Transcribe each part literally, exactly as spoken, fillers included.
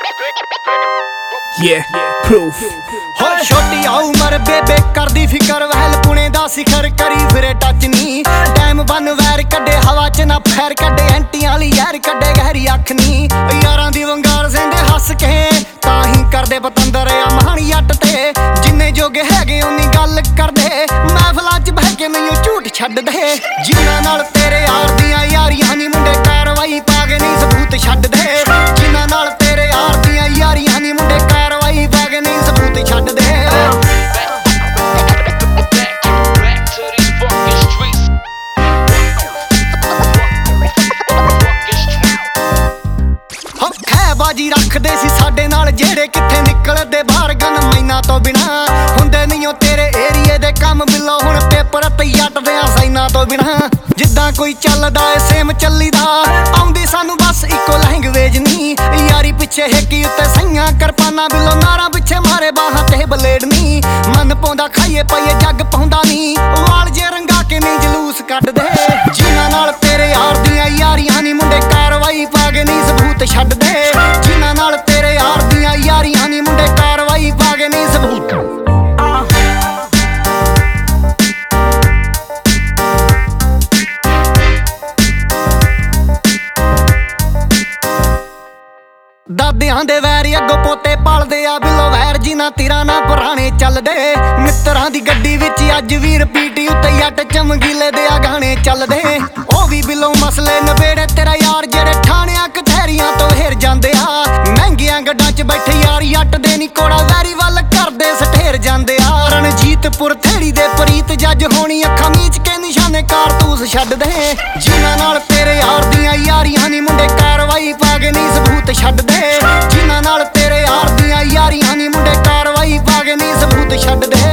Yeah, proof. हो छोटी उमर बेबे कर दी फिकर वहल पुणे दा सिखर करी फिरे टच नी टाइम बन वैर कड्डे हवा च ना फैर कड्डे एंटियां वाली यार कड्डे गहरी अख नी यारां दी वंगार सेंदे हस के तां ही करदे पतंदर आ महानी अट ते जिन्ने जोगे हैगे उन्नी गल करदे महफिलां च बह के मैनूं झूठ छड्ड दे जिन्हां नाल तेरे यार दियां यारियां नी मुंडे कार्रवाई पा के नहीं सबूत छड्ड दे जिन्हां नाल तेरे यार दियां यारियां नी मुंडे कार्रवाई पा के नहीं सबूत छड्ड दे बाजी रखदे सी साडे नाल जेड़े किथे निकलदे बाहर गन मैना तो बिना हुंदे नहीं तेरे एरिए दे कम बिलो हुण पेपर ते यटदे आ साइना तो बिना जिद्दां कोई चलदा ए सेम चलीदा आउंदी सानू बस इको लैंग्वेज नी यारी पिछे हेकी उत्ते सईयां करपाना बिलो नारा पिछे मारे बाहां ते बलेड नी मन पौंदा खाइए पाइए जग पौंदा नी वाल जे रंगा के नी जलूस कढ दे जिन्हां नाल तेरे यार दियां यारियां नी मुंडे कार्रवाई पा के नी सबूत छड्ड दे जिन्हां नाल तेरे यार दियां यारियां नी मुंडे कार्रवाई पा के नी सबूत दादियां दे वैर अगों पोते पालदे आ बिलो वैर जिन्हां तीरां ना पुराने चलदे मित्तरां दी गड्डी विच अज भी रिपीट उत्ते जट चमकीले दे आ गाने चलदे ओ भी बिलो मसले नबेड़े तेरा यार जेड़े ठाणियां कचहरियां तो हेर जांदे आ महंगियां गड्डां च बैठे यार जट दे नी कोड़ा वैरी वल करदे सठेर जांदे आ रणजीतपुर थेड़ी दे प्रीत जज होनी अखां मीच के निशाने कारतूस छड्ड दे जिन्हां नाल तेरे यार दियां यारियां नी मुंडे कार्रवाई पा के नी सबूत छड्ड दे जिन्हां नाल तेरे यार दियां यारियां नी मुंडे कार्रवाई पा के नी सबूत छड्ड दे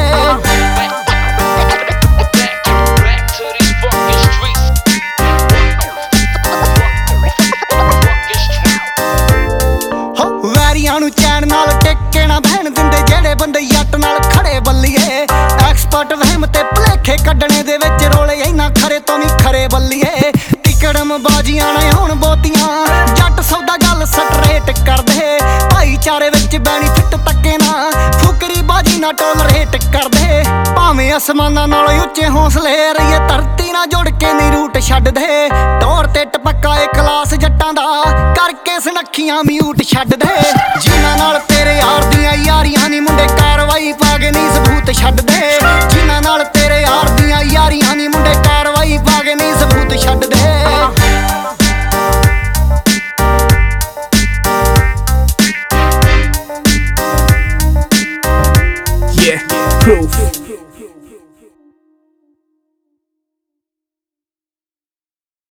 नू चैन नाल टेके ना बहन दिंदे जेड़े बंदे जट नाल खड़े बल्लीए एक्सपर्ट वहम ते भलेखे कड्डणे दे विच रोले इन्ना खरे तो नी खरे बल्लीए तिकड़म बाजियां ने हुण बोतियां जट सौदा गल स्ट्रेट कर दे भाईचारे विच बेनीफिट तक्के ना फुकरी बाजी ना टोलरेट कर दे भावें आसमानां नाल उच्चे हौसले रहीए धरती ना जुड़ के नी रूट छड्ड दे टोर ते टपक्का ए क्लास जट्टां दा करके सनखियां म्यूट छड्ड दे जिन्हां नाल